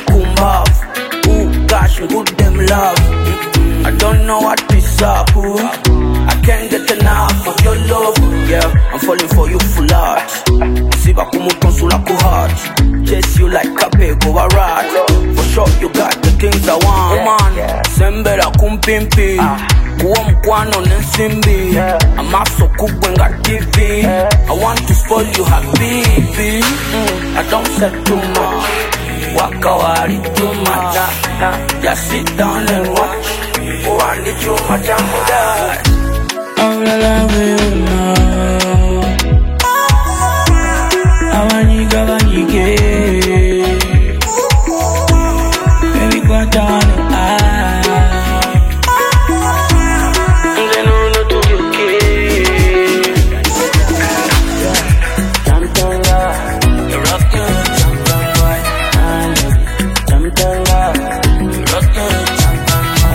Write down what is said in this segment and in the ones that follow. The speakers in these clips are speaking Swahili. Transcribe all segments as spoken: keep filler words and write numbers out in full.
kumbavu. Ooh, gosh, good them love. I don't know what is up, ooh. I can't get enough of your love. Yeah, I'm falling for you full heart. Siba kumutonsula ku heart. Chase you like a pig or a rat. For sure you got the things I want, man. Sembera kumpimpi. Kuwa mkwano nensimbi. Amaso kubwenga T V. I want to spoil you habibi. mm, I don't say too much. Waka wali too much. Just sit down and watch. Oh, I need you much and more die. All I love you now. Awanika wanike. Baby kwa tano ah. Ngeno no to yuke. Chamtanga, you rock it, chamtanga. Chamtanga, you rock it, chamtanga.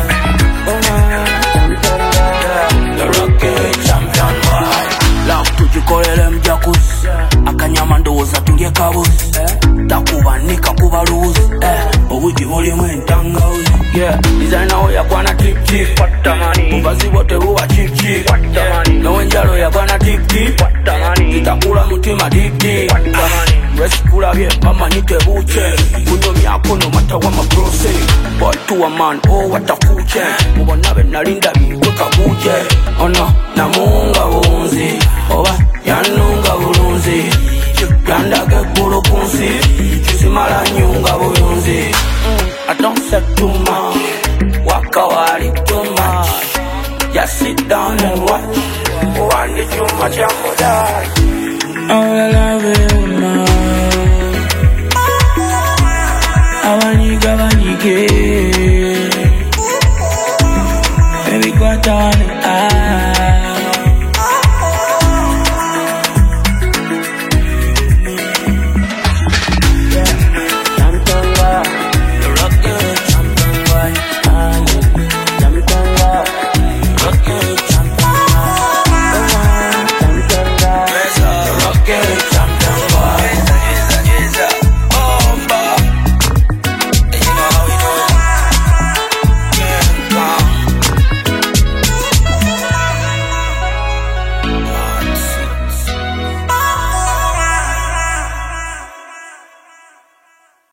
The rocket champion boy. Love tujikolele mjakuzi. Akanyama ndoza tunge kabuzi. Takubanika kuba luzi. Obuji boli mwentanga uzi. Yeah, designer oya kwana tip tip. Mubazi wote huwa chip chip. Nowenjalo ya kwana tip tip. Itakula mutima deep deep. Reskula bie mama nite buche. Kunyo miyako no mata wa mabrose. Boy to a man, oh watakuche. Mubonabe nalinda bikweka buje. Ono namunga bunzi. Oba yanunga bulunzi. Yandage bulu kunsi. Simala nyunga bulunzi. I don't say too much. Waka wali too much. Just sit down and watch. Oh, I need you much and more die. All I love you now. Awanika wanike. Baby kwa tano